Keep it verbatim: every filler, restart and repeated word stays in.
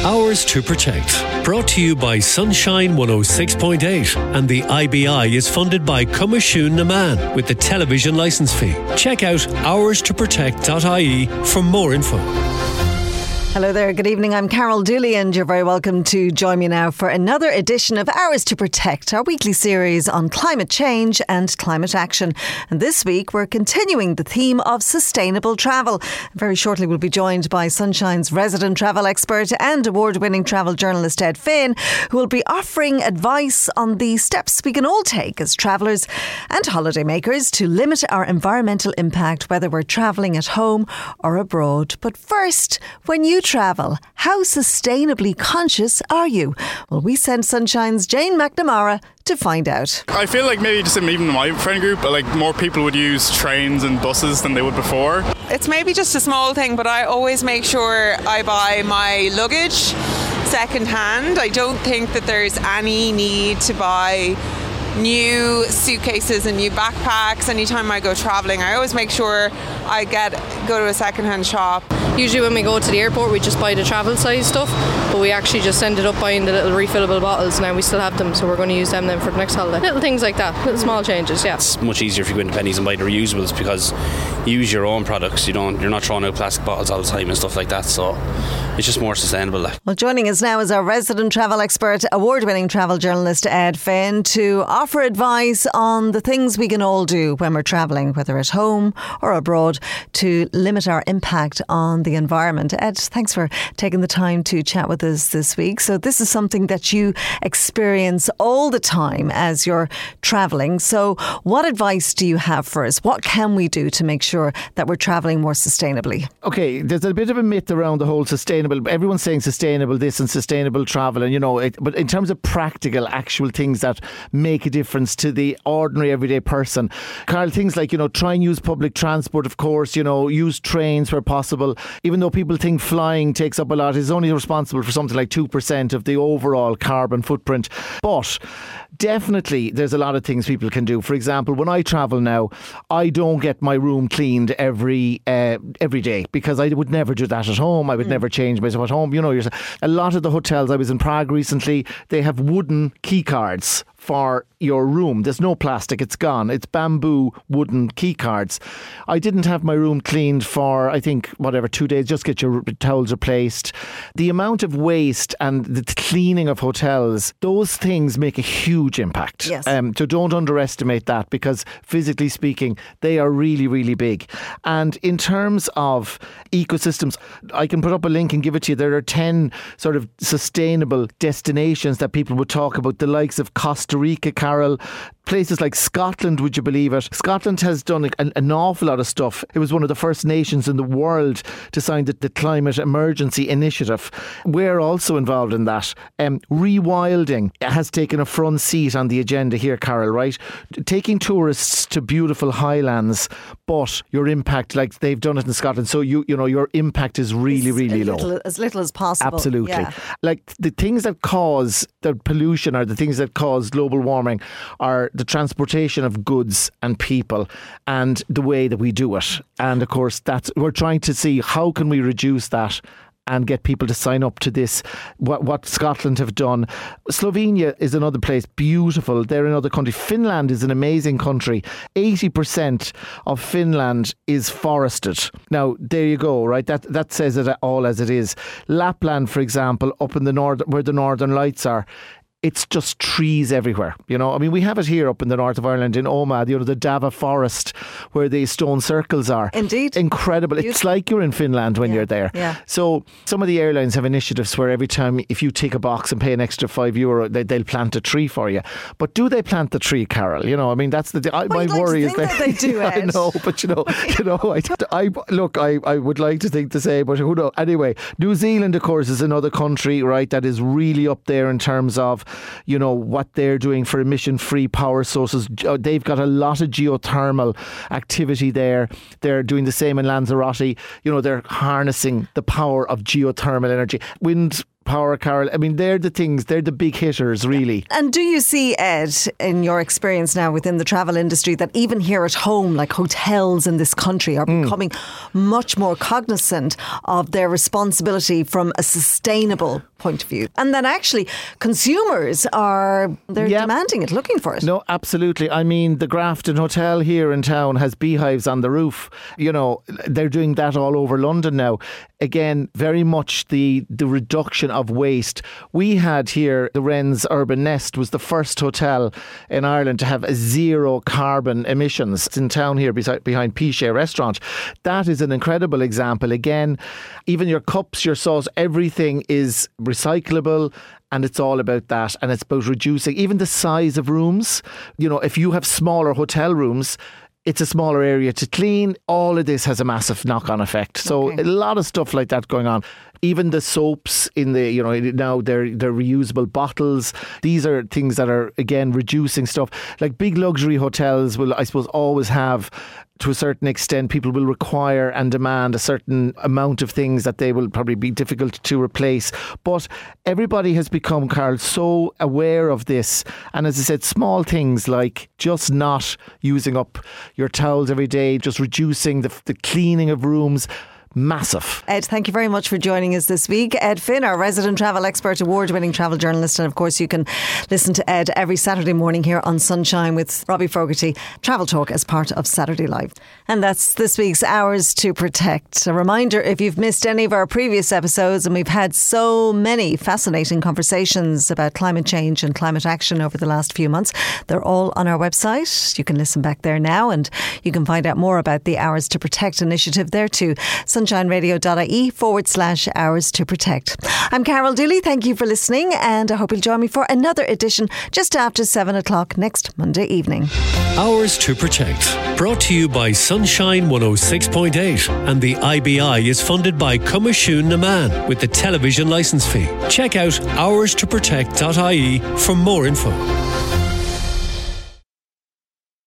Hours to Protect. Brought to you by Sunshine one oh six point eight, and the I B I is funded by Cumashoon Naman with the television licence fee. Check out hours to protect dot I E for more info. Hello there, good evening. I'm Carol Dooley and you're very welcome to join me now for another edition of Hours to Protect, our weekly series on climate change and climate action. And this week we're continuing the theme of sustainable travel. Very shortly we'll be joined by Sunshine's resident travel expert and award-winning travel journalist Ed Finn, who will be offering advice on the steps we can all take as travellers and holidaymakers to limit our environmental impact, whether we're travelling at home or abroad. But first, when you travel, how sustainably conscious are you? Well, we sent Sunshine's Jane McNamara to find out. I feel like maybe just in even my friend group, like more people would use trains and buses than they would before. It's maybe just a small thing, but I always make sure I buy my luggage second hand. I don't think that there's any need to buy new suitcases and new backpacks anytime I go travelling. I always make sure I get go to a second-hand shop. Usually when we go to the airport we just buy the travel size stuff, but we actually just ended up buying the little refillable bottles. Now we still have them, so we're going to use them then for the next holiday. Little things like that, little small changes, yeah. It's much easier if you go into Pennies and buy the reusables, because you use your own products. You don't, you're not throwing out plastic bottles all the time and stuff like that, so it's just more sustainable. Like. Well, joining us now is our resident travel expert, award-winning travel journalist Ed Finn, to offer advice on the things we can all do when we're travelling, whether at home or abroad, to limit our impact on the environment. Ed, thanks for taking the time to chat with us this week. So this is something that you experience all the time as you're travelling. So what advice do you have for us? What can we do to make sure that we're travelling more sustainably? Okay, there's a bit of a myth around the whole sustainable. Everyone's saying sustainable this and sustainable travel, and you know, it, but in terms of practical, actual things that make a difference to the ordinary everyday person, Carl, things like, you know, try and use public transport, of course, you know, use trains where possible. Even though people think flying takes up a lot, it's only responsible for something like two percent of the overall carbon footprint. But definitely there's a lot of things people can do. For example, when I travel now, I don't get my room cleaned every uh, every day, because I would never do that at home. I would mm. never change myself at home. You know, a lot of the hotels, I was in Prague recently, they have wooden key cards for your room. There's no plastic, it's gone. It's bamboo wooden key cards. I didn't have my room cleaned for, I think, whatever, two days. Just get your towels replaced. The amount of waste and the cleaning of hotels, those things make a huge impact. Yes. Um, so don't underestimate that, because physically speaking, they are really, really big. And in terms of ecosystems, I can put up a link and give it to you. There are ten sort of sustainable destinations that people would talk about, the likes of Costa Rica, Carol, places like Scotland, would you believe it? Scotland has done an, an awful lot of stuff. It was one of the first nations in the world to sign the, the Climate Emergency Initiative. We're also involved in that. Um, rewilding has taken a front seat on the agenda here, Carol, right? Taking tourists to beautiful highlands, but your impact, like they've done it in Scotland, so you you know your impact is really, as really little, low. As little as possible. Absolutely. Yeah. Like the things that cause the pollution, or the things that cause global warming, are the transportation of goods and people and the way that we do it. And of course, that's we're trying to see how can we reduce that and get people to sign up to this, what, what Scotland have done. Slovenia is another place, beautiful. They're another country. Finland is an amazing country. eighty percent of Finland is forested. Now, there you go, right? That that says it all as it is. Lapland, for example, up in the north, where the Northern Lights are, it's just trees everywhere. You know, I mean, we have it here up in the north of Ireland in Omagh, you know, the Dava forest where the stone circles are. Indeed. Incredible. Beautiful. It's like you're in Finland when yeah. you're there. Yeah. So some of the airlines have initiatives where every time if you tick a box and pay an extra five euro, they, they'll plant a tree for you. But do they plant the tree, Carol? You know, I mean, that's the I, well, my like worry to is think that, that they do it. I know, but you know, you know, I, I look, I, I would like to think the same, but who knows? Anyway, New Zealand, of course, is another country, right, that is really up there in terms of, you know, what they're doing for emission-free power sources. They've got a lot of geothermal activity there. They're doing the same in Lanzarote. You know, they're harnessing the power of geothermal energy. Wind Power Carol. I mean, they're the things, they're the big hitters, really. And do you see, Ed, in your experience now within the travel industry, that even here at home, like hotels in this country are mm. becoming much more cognizant of their responsibility from a sustainable point of view? And then actually consumers are, they're yep. demanding it, looking for it. No, absolutely. I mean, the Grafton Hotel here in town has beehives on the roof. You know, they're doing that all over London now. Again, very much the, the reduction of waste. We had here, the Wren's Urban Nest was the first hotel in Ireland to have a zero carbon emissions. It's in town here beside, behind Pichet Restaurant. That is an incredible example. Again, even your cups, your sauce, everything is recyclable. And it's all about that. And it's about reducing even the size of rooms. You know, if you have smaller hotel rooms, it's a smaller area to clean. All of this has a massive knock-on effect. So okay. a lot of stuff like that going on. Even the soaps in the, you know, now they're, they're reusable bottles. These are things that are, again, reducing stuff. Like big luxury hotels will, I suppose, always have, to a certain extent, people will require and demand a certain amount of things that they will probably be difficult to replace. But everybody has become, Carl, so aware of this. And as I said, small things like just not using up your towels every day, just reducing the, the cleaning of rooms. Massive. Ed, thank you very much for joining us this week. Ed Finn, our resident travel expert, award-winning travel journalist, and of course you can listen to Ed every Saturday morning here on Sunshine with Robbie Fogarty, Travel Talk, as part of Saturday Live. And that's this week's Hours to Protect. A reminder, if you've missed any of our previous episodes, and we've had so many fascinating conversations about climate change and climate action over the last few months, they're all on our website. You can listen back there now, and you can find out more about the Hours to Protect initiative there too. sunshineradio.ie forward slash hours to protect. I'm Carol Dooley. Thank you for listening, and I hope you'll join me for another edition just after seven o'clock next Monday evening. Hours to Protect, brought to you by Sunshine one oh six point eight, and the I B I is funded by Comashune Naman with the television licence fee. Check out hours to protect dot I E for more info.